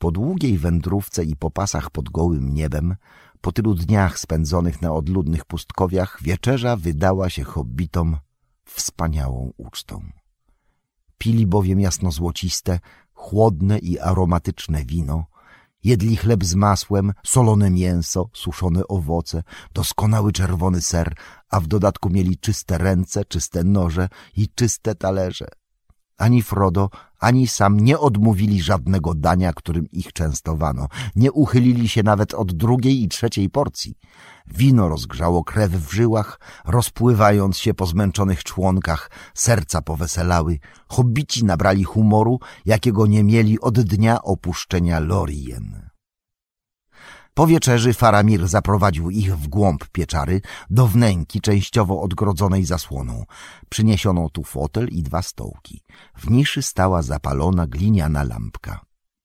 Po długiej wędrówce i popasach pod gołym niebem, po tylu dniach spędzonych na odludnych pustkowiach, wieczerza wydała się hobbitom wspaniałą ucztą. Pili bowiem jasnozłociste, chłodne i aromatyczne wino, jedli chleb z masłem, solone mięso, suszone owoce, doskonały czerwony ser, a w dodatku mieli czyste ręce, czyste noże i czyste talerze. Ani Frodo, ani Sam nie odmówili żadnego dania, którym ich częstowano. Nie uchylili się nawet od drugiej i trzeciej porcji. Wino rozgrzało krew w żyłach, rozpływając się po zmęczonych członkach, serca poweselały. Hobbici nabrali humoru, jakiego nie mieli od dnia opuszczenia Lorien. Po wieczerzy Faramir zaprowadził ich w głąb pieczary, do wnęki częściowo odgrodzonej zasłoną. Przyniesiono tu fotel i 2 stołki. W niszy stała zapalona gliniana lampka.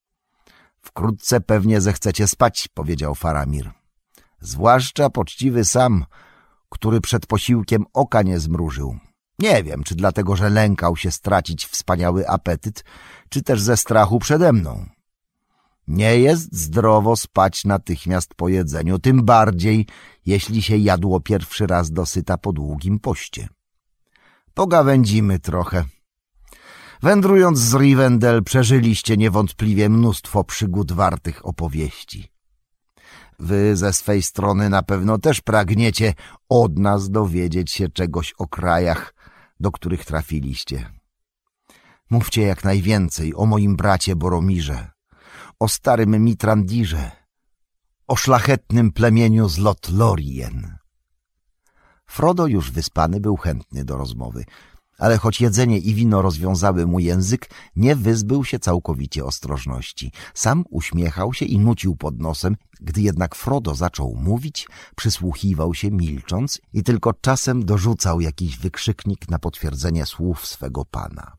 Wkrótce pewnie zechcecie spać, powiedział Faramir. Zwłaszcza poczciwy Sam, który przed posiłkiem oka nie zmrużył. Nie wiem, czy dlatego, że lękał się stracić wspaniały apetyt, czy też ze strachu przede mną. Nie jest zdrowo spać natychmiast po jedzeniu, tym bardziej, jeśli się jadło pierwszy raz dosyta po długim poście. Pogawędzimy trochę. Wędrując z Rivendell przeżyliście niewątpliwie mnóstwo przygód wartych opowieści. Wy ze swej strony na pewno też pragniecie od nas dowiedzieć się czegoś o krajach, do których trafiliście. Mówcie jak najwięcej o moim bracie Boromirze, o starym Mitrandirze, o szlachetnym plemieniu z Lothlorien. Frodo, już wyspany, był chętny do rozmowy, ale choć jedzenie i wino rozwiązały mu język, nie wyzbył się całkowicie ostrożności. Sam uśmiechał się i nucił pod nosem, gdy jednak Frodo zaczął mówić, przysłuchiwał się milcząc i tylko czasem dorzucał jakiś wykrzyknik na potwierdzenie słów swego pana.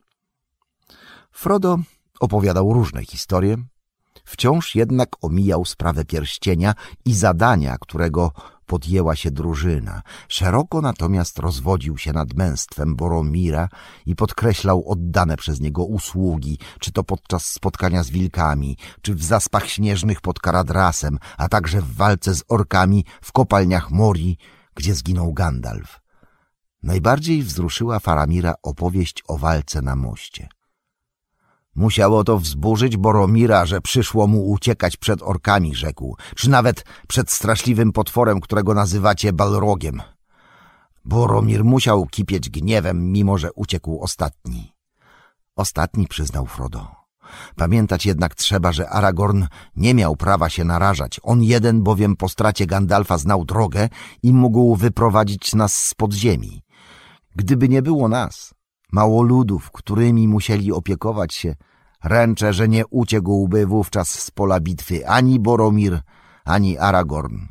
Frodo opowiadał różne historie, wciąż jednak omijał sprawę pierścienia i zadania, którego podjęła się drużyna. Szeroko natomiast rozwodził się nad męstwem Boromira i podkreślał oddane przez niego usługi, czy to podczas spotkania z wilkami, czy w zaspach śnieżnych pod Karadrasem, a także w walce z orkami w kopalniach Morii, gdzie zginął Gandalf. Najbardziej wzruszyła Faramira opowieść o walce na moście. Musiało to wzburzyć Boromira, że przyszło mu uciekać przed orkami, rzekł, czy nawet przed straszliwym potworem, którego nazywacie Balrogiem. Boromir musiał kipieć gniewem, mimo że uciekł ostatni. Ostatni, przyznał Frodo. Pamiętać jednak trzeba, że Aragorn nie miał prawa się narażać. On jeden bowiem po stracie Gandalfa znał drogę i mógł wyprowadzić nas z podziemi. Gdyby nie było nas, małoludów, którymi musieli opiekować się, ręczę, że nie uciekłby wówczas z pola bitwy ani Boromir, ani Aragorn.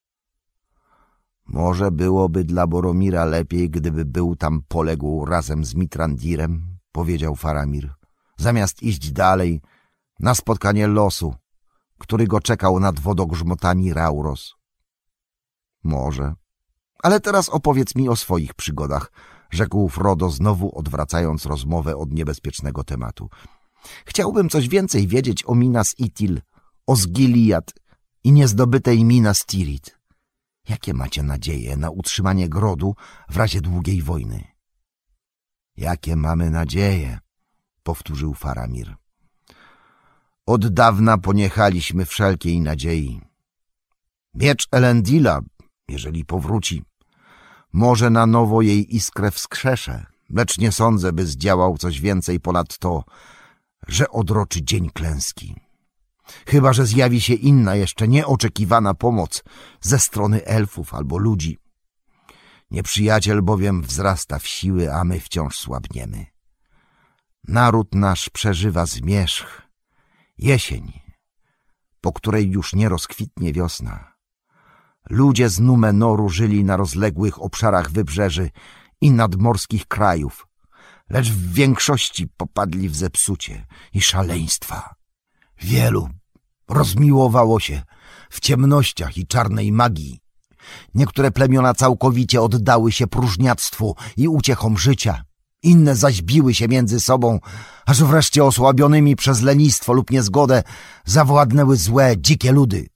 Może byłoby dla Boromira lepiej, gdyby był tam poległ razem z Mitrandirem, powiedział Faramir, zamiast iść dalej na spotkanie losu, który go czekał nad wodogrzmotami Rauros. Może. Ale teraz opowiedz mi o swoich przygodach, rzekł Frodo, znowu odwracając rozmowę od niebezpiecznego tematu. Chciałbym coś więcej wiedzieć o Minas Ithil, o Sgiliad i niezdobytej Minas Tirith. Jakie macie nadzieje na utrzymanie grodu w razie długiej wojny? Jakie mamy nadzieje? Powtórzył Faramir. Od dawna poniechaliśmy wszelkiej nadziei. Miecz Elendila, jeżeli powróci, może na nowo jej iskrę wskrzeszę, lecz nie sądzę, by zdziałał coś więcej ponad to, że odroczy dzień klęski. Chyba że zjawi się inna, jeszcze nieoczekiwana pomoc ze strony elfów albo ludzi. Nieprzyjaciel bowiem wzrasta w siły, a my wciąż słabniemy. Naród nasz przeżywa zmierzch, jesień, po której już nie rozkwitnie wiosna. Ludzie z Númenoru żyli na rozległych obszarach wybrzeży i nadmorskich krajów, lecz w większości popadli w zepsucie i szaleństwa. Wielu rozmiłowało się w ciemnościach i czarnej magii. Niektóre plemiona całkowicie oddały się próżniactwu i uciechom życia. Inne zaś biły się między sobą, aż wreszcie osłabionymi przez lenistwo lub niezgodę zawładnęły złe, dzikie ludy.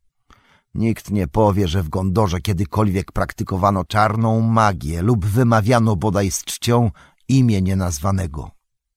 Nikt nie powie, że w Gondorze kiedykolwiek praktykowano czarną magię lub wymawiano bodaj z czcią imię nienazwanego.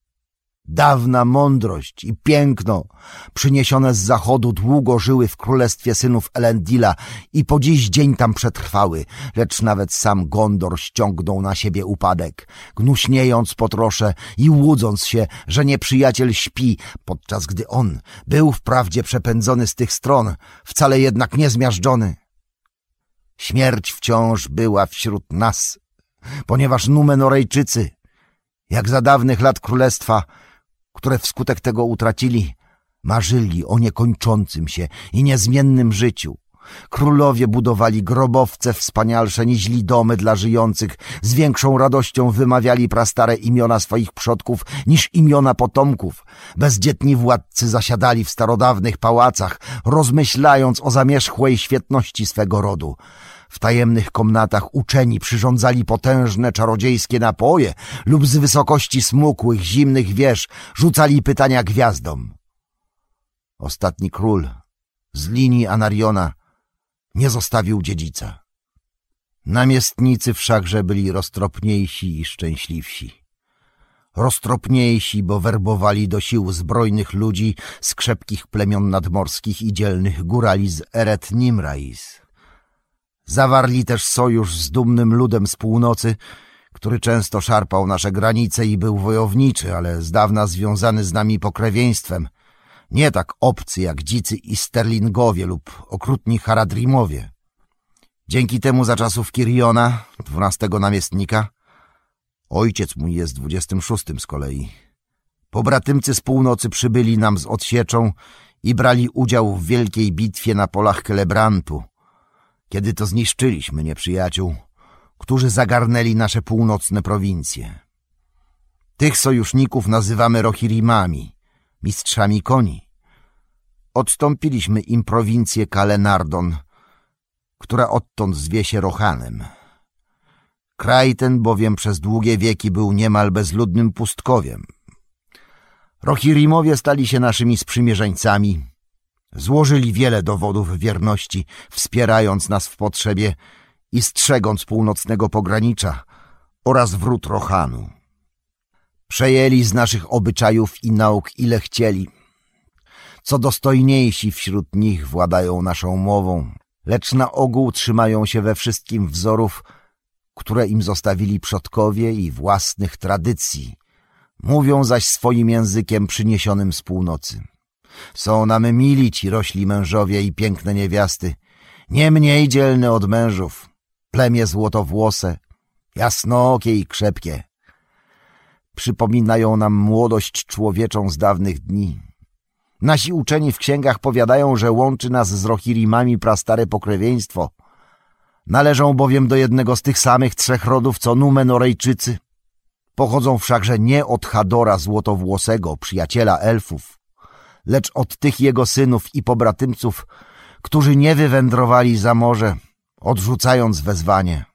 Dawna mądrość i piękno przyniesione z zachodu długo żyły w królestwie synów Elendila i po dziś dzień tam przetrwały, lecz nawet sam Gondor ściągnął na siebie upadek, gnuśniejąc po trosze i łudząc się, że nieprzyjaciel śpi, podczas gdy on był wprawdzie przepędzony z tych stron, wcale jednak nie zmiażdżony. Śmierć wciąż była wśród nas, ponieważ Númenorejczycy, jak za dawnych lat królestwa, które wskutek tego utracili, marzyli o niekończącym się i niezmiennym życiu. Królowie budowali grobowce wspanialsze niźli domy dla żyjących, z większą radością wymawiali prastare imiona swoich przodków niż imiona potomków. Bezdzietni władcy zasiadali w starodawnych pałacach, rozmyślając o zamierzchłej świetności swego rodu. W tajemnych komnatach uczeni przyrządzali potężne czarodziejskie napoje lub z wysokości smukłych, zimnych wież rzucali pytania gwiazdom. Ostatni król z linii Anariona nie zostawił dziedzica. Namiestnicy wszakże byli roztropniejsi i szczęśliwsi. Roztropniejsi, bo werbowali do sił zbrojnych ludzi z krzepkich plemion nadmorskich i dzielnych górali z Eret Nimrais. Zawarli też sojusz z dumnym ludem z północy, który często szarpał nasze granice i był wojowniczy, ale z dawna związany z nami pokrewieństwem, nie tak obcy jak dzicy Isterlingowie lub okrutni Haradrimowie. Dzięki temu za czasów Kiriona, 12 namiestnika, ojciec mój jest 26 z kolei, pobratymcy z północy przybyli nam z odsieczą i brali udział w wielkiej bitwie na polach Kelebrantu, kiedy to zniszczyliśmy nieprzyjaciół, którzy zagarnęli nasze północne prowincje. Tych sojuszników nazywamy Rohirrimami, mistrzami koni. Odstąpiliśmy im prowincję Kalenardon, która odtąd zwie się Rohanem. Kraj ten bowiem przez długie wieki był niemal bezludnym pustkowiem. Rohirrimowie stali się naszymi sprzymierzeńcami, złożyli wiele dowodów wierności, wspierając nas w potrzebie i strzegąc północnego pogranicza oraz wrót Rohanu. Przejęli z naszych obyczajów i nauk ile chcieli. Co dostojniejsi wśród nich władają naszą mową, lecz na ogół trzymają się we wszystkim wzorów, które im zostawili przodkowie i własnych tradycji. Mówią zaś swoim językiem przyniesionym z północy. Są nam mili ci rośli mężowie i piękne niewiasty, nie mniej dzielne od mężów, plemię złotowłose, jasnookie i krzepkie. Przypominają nam młodość człowieczą z dawnych dni. Nasi uczeni w księgach powiadają, że łączy nas z Rohirrimami prastare pokrewieństwo. Należą bowiem do jednego z tych samych trzech rodów, co Númenorejczycy. Pochodzą wszakże nie od Hadora Złotowłosego, przyjaciela elfów, lecz od tych jego synów i pobratymców, którzy nie wywędrowali za morze, odrzucając wezwanie.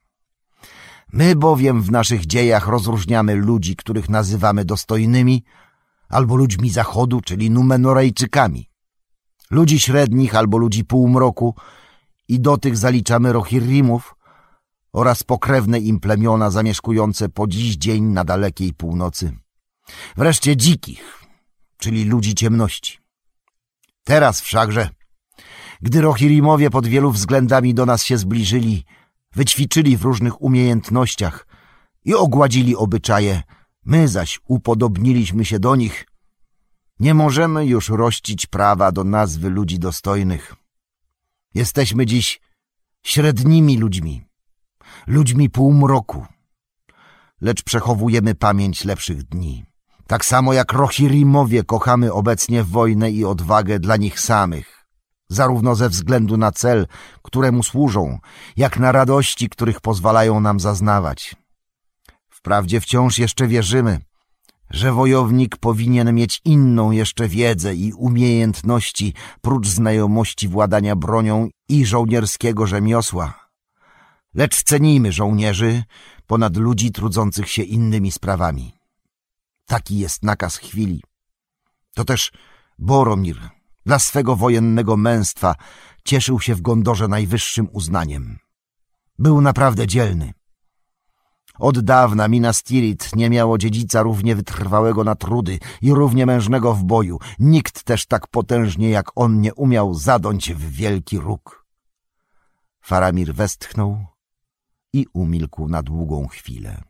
My bowiem w naszych dziejach rozróżniamy ludzi, których nazywamy dostojnymi, albo ludźmi zachodu, czyli Númenorejczykami, ludzi średnich albo ludzi półmroku i do tych zaliczamy Rohirrimów oraz pokrewne im plemiona zamieszkujące po dziś dzień na dalekiej północy. Wreszcie dzikich, czyli ludzi ciemności. Teraz wszakże, gdy Rohirrimowie pod wielu względami do nas się zbliżyli, wyćwiczyli w różnych umiejętnościach i ogładzili obyczaje, my zaś upodobniliśmy się do nich, nie możemy już rościć prawa do nazwy ludzi dostojnych. Jesteśmy dziś średnimi ludźmi, ludźmi półmroku, lecz przechowujemy pamięć lepszych dni. Tak samo jak Rohirrimowie kochamy obecnie wojnę i odwagę dla nich samych, zarówno ze względu na cel, któremu służą, jak na radości, których pozwalają nam zaznawać. Wprawdzie wciąż jeszcze wierzymy, że wojownik powinien mieć inną jeszcze wiedzę i umiejętności, prócz znajomości władania bronią i żołnierskiego rzemiosła. Lecz cenimy żołnierzy, ponad ludzi trudzących się innymi sprawami. Taki jest nakaz chwili. To też Boromir dla swego wojennego męstwa cieszył się w Gondorze najwyższym uznaniem. Był naprawdę dzielny. Od dawna Minas Tirith nie miało dziedzica równie wytrwałego na trudy i równie mężnego w boju. Nikt też tak potężnie jak on nie umiał zadąć w wielki róg. Faramir westchnął i umilkł na długą chwilę.